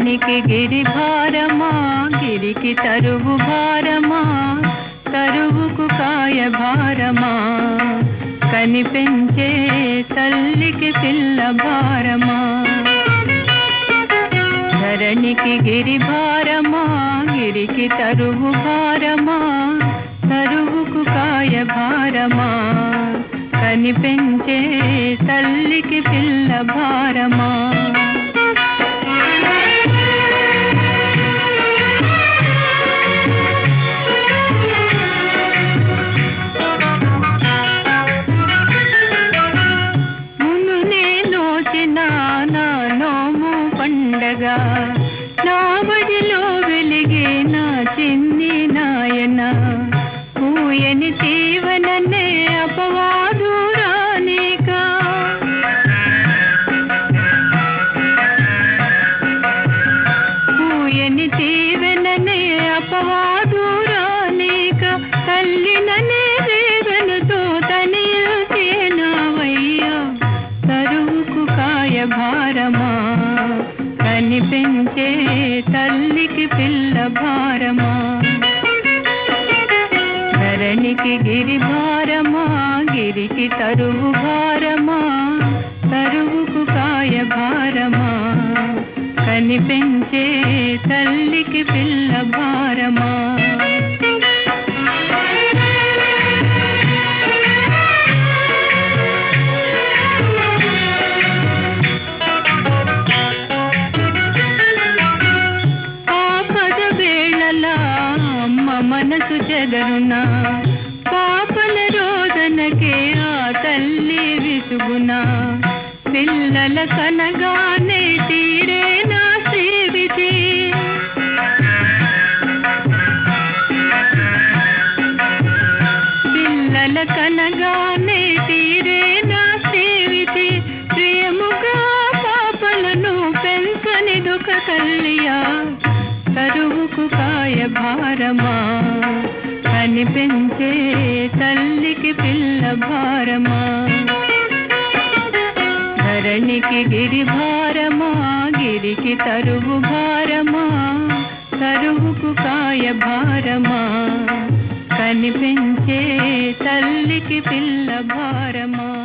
ధరణికి గిరి భారమా, గిరికి తరువు భారమా, తరువుకు కాయ భారమా, కనిపించే తల్లికి పిల్ల భారమా. ధరణికి గిరి భారమా, గిరికి తరువు భారమా, తరువుకు కాయ భారమా, కనిపించే తల్లికి పిల్ల భారమా. నా బడిలో వెలిగే నా చిన్ని నాయన, పూయని జీవననే అపవాదురానిక. పూయని జీవననే అపవాదురానిక, తల్లిననే వేదనతో తనియసేనావయ్యా, తరువుకు కాయ భారమా, కనిపించే తల్లికి పిల్ల భారమా. ధరణికి గిరి భారమా, గిరికి తరువు భారమా, తరువుకు కాయ భారమా, కనిపించే తల్లికి పిల్ల భారమా. మనసు చెదరునా, పాపల రోదనకే ఆ తల్లి విసుగునా, పిల్లల కనగానే తీరే నా శ్రీవిధి. పిల్లల కనగానే తీరే నా శ్రీవిధి, ప్రియముగా పాపలను పెంచనిదొక తల్లియా, తరువుకు కాయ భారమా, కనిపించే తల్లికి పిల్ల భారమా. ధరణికి గిరి భారమా, గిరికి తరువు భారమా, తరువుకు కాయ భారమా, కనిపించే తల్లికి పిల్ల భారమా.